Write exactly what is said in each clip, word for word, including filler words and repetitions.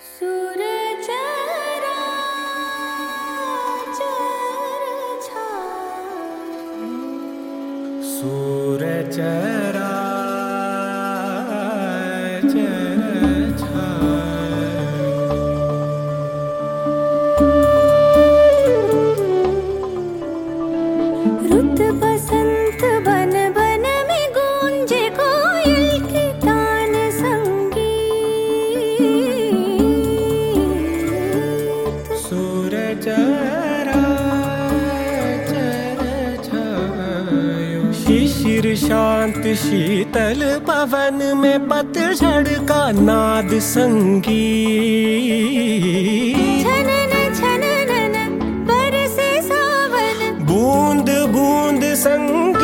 सूरज Roger छाए, सूरज Roger छाए। रुत बसंत बन बन में गूंजे कोयल की तान संगीत। सूरज राजर छायो, शिशिर शांत शीतल पवन में पतझड़ का नाद संगीत। छनन छनन बरसे सावन, बूंद बूंद संगीत।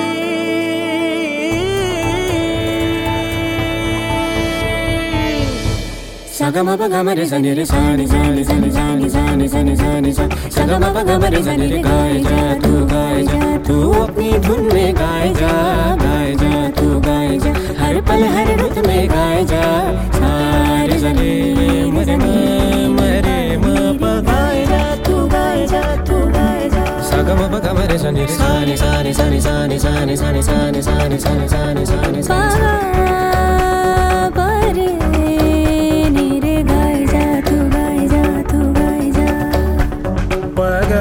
Sagama pagama re sani re sani sani sani sani sani sani sani sa Sagama pagama re sani re गाए जा तू गाए जा तू अपनी धुन में गाए जा गाए जा तू गाए जा हर पल हर रुत में गाए जा सारे सरे मरे मरे म पगाए जा तू गाए जा तू गाए जा Sagama pagama re sani re सानी सानी सानी सानी सानी सानी सानी सानी सानी सानी सानी सानी परे नीरे गाए जा तू गाए जा तू गाए जा। पग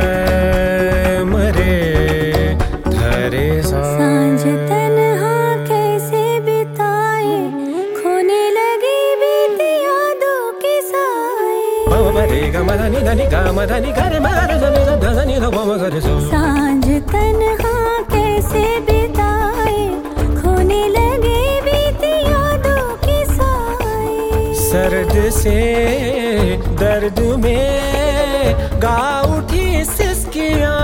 मरे धरे सा। सांझ तन्हा कैसे बिताए, खोने लगी बीती यादों के साए। पव मरे ग मधनि धनि ग मधनि करे मरे धनि धनि ध पव करे सो। सांझ तन्हा कैसे बिताए, खोने लगे बीती यादों के साए। सर्द से दर्द में गा उठी सिसकियां।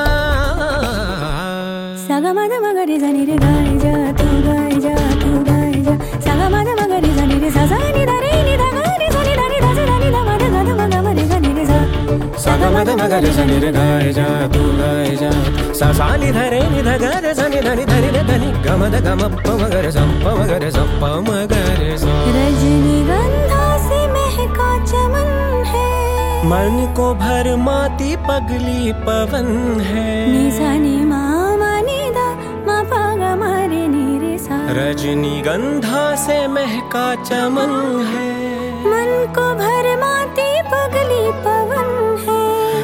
सागा मादा मगरे जानी रे गाए जा तू गाए जा तू गाए जा। सागा मादा मगरे जानी रे सा सा नि दा रे नि दा गा रे सा नि दा रे दा सा दा नि दा मा दा गा दा मा गा मा रे गा नि रे सा। Sagama da magare sani re gaए जा तू गाए जा सा सा नि ध रे नि ध ग रे सा नि ध नि ध नि रे ध नि ग म द ग म प म ग रे सा प म ग रे सा प म ग रे सा। रजनीगंधा से महका चमन है, मन को भरमाती पगली पवन है। नि सा नि मा मा नि दा मा पा गा मा रे नि रे सा। रजनीगंधा से महका चमन है, मन को भरमाती पगली पवन है।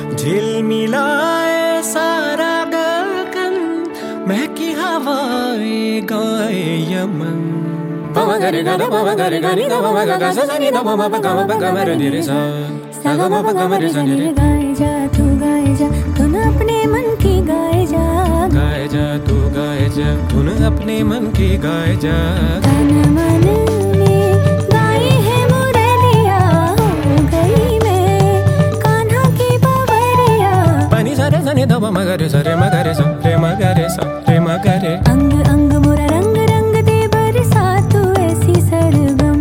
झिलमिलाए सारा गगन, महकी हवाएं गाए यमन। पव गरे गा द पव गरे गा नि द पव ग ग सा सा नि द प म प ग म प ग म रे नि रे सा सागा मा पा गा रे सा नि रे गाए जा तू गाए जा धुन अपने मन की गाए जा। गाए जा तू गाए जा धुन अपने मन की गाए जा। तन मन ने गाई है मुरलिया, हो गई मैं कान्हा की Bawaria. pani sa re sa ni da pa ma ga re sa re ma ga re sa re ma ga re sa re ma ga re। अंग अंग मोरा रंग रंग दे बरसा तू ऐसी सरगम।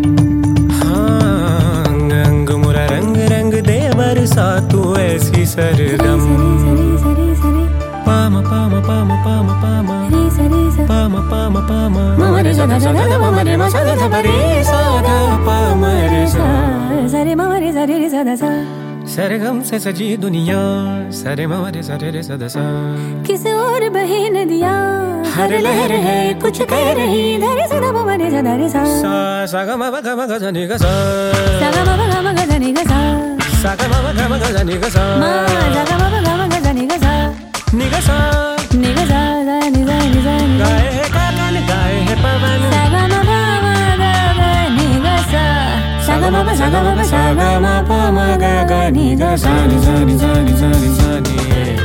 हाँ अंग अंग मुरा रंग रंग दे बरसा तू ऐसी सरगम। सरे सरे सरे पाम पाम पाम पाम पाम रे सरे सा पाम पाम पाम म रे सा द सा द प म रे म सा द सा प रे सा द प म रे सा सरे मा रे सरे रे सा दा सा। सरगम से सजी दुनिया सरे म रे सा रे रे सा द सा। किस और बहे नदिया, हर लहर है कुछ कह रही धरे सा दा प म रे सा दा रे सा। सा सा ग म प ग म ग सा नि ग सा सागा मा पा गा मा गा सा नि गा सा। सा ग म प ग म ग सा नि ग सा मा सागा मा पा गा मा गा सा नि गा सा। नि ग सा नि गा सा सा नि सा नि सा नि। गाए है काकन गाए है पवन। सागा मा पा मा गा गा नि गा सा। सागा म प सागा म प सागा म प म ग ग नि ग सा नि सा नि सा नि सा नि सा नि।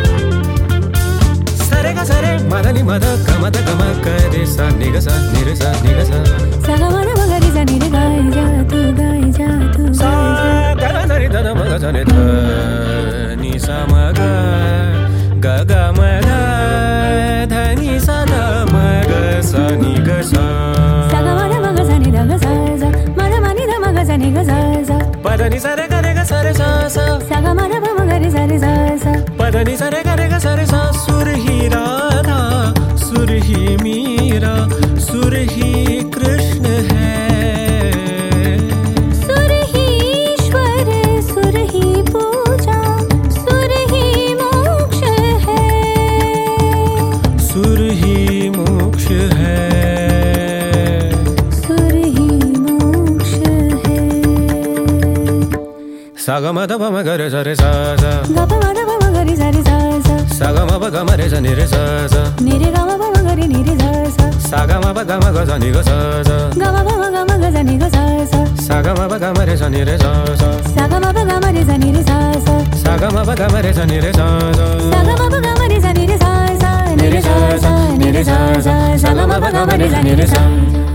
सरे ग सरे मद नि मद ग म द ग म ग रे सा नि ग सा नि रे सा नि ग सा। सागा मा दा मा गा रे सा नि रे गाए जा तू गाए जा तू सा गाए जा। ग ग नि ध न म ग सा नि ध नि सा म ग ग ग म ग ध नि सा द म ग सा नि ग सा। सागा मा दा मा गा सा नि दा गा सा सा मा दा मा नि दा मा गा सा नि गा सा सा। प ध नि सा रे ग रे ग सा रे सा सा। सागा मा दा प म गा रे सा रे सा सा। प ध नि सा रे ग रे ग सा रे सा। सुर ही राधा सुर ही मीरा सुर ही कृष्ण है। सुर ही ga ma da pa ma ga re sa re sa sa ga pa ma da pa ma ga re sa re sa sa sa ga ma pa ga ma re sa ni re sa sa ni re ga ma pa ma ga re ni re sa sa sa ga ma pa ga ma ga sa ni ga sa sa ga ma pa ma ga ma ga sa ni ga sa sa sa ga ma pa ga ma re sa ni re sa sa sa ga ma pa ga ma re sa ni re sa sa sa ga ma pa ga ma re sa ni re sa sa sa ga ma pa ga ma re sa ni re sa sa ni re sa sa ni re sa sa sa ga ma pa ga ma re sa ni re sa